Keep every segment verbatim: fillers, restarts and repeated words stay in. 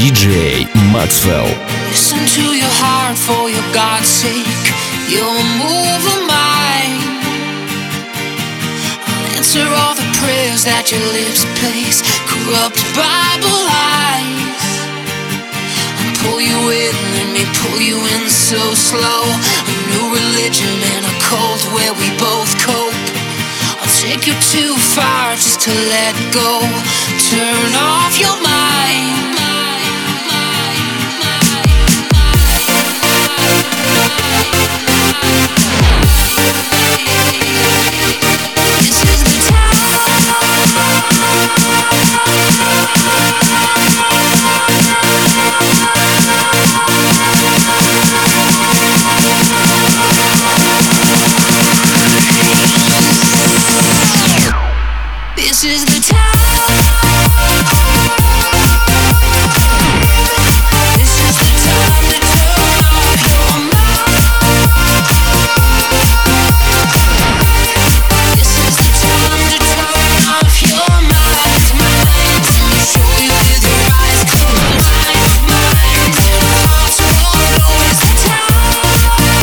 ди джей Maxwell. Listen to your heart for your God's sake. You'll move the mind. I'll answer all the prayers that your lips place. Corrupt Bible lies. I'll pull you in, let me pull you in so slow. A new religion and a cult where we both cope. I'll take you too far just to let go. Turn off your mind. This is the This is the time. This is the time to turn off your mind. This is the time to turn off your mind, mind. Show you with your eyes, mind, mind. Hearts won't know it's the time.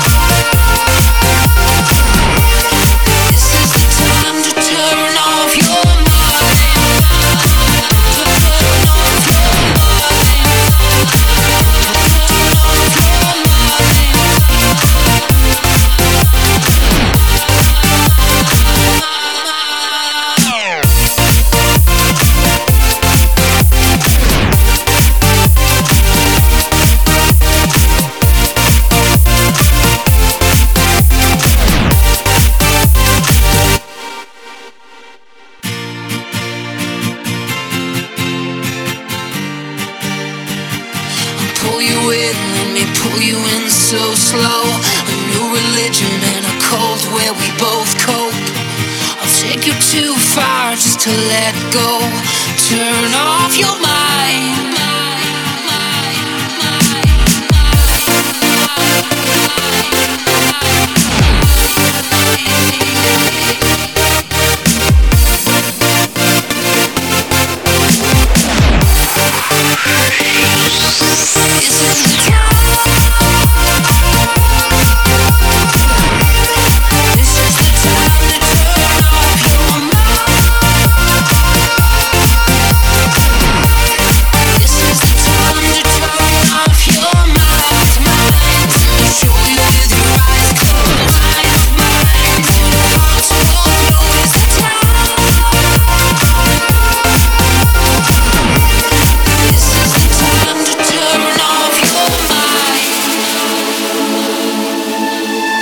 This is the time to turn off your pull you in, let me pull you in so slow. A new religion and a cult where we both cope. I'll take you too far just to let go. Turn off your mind.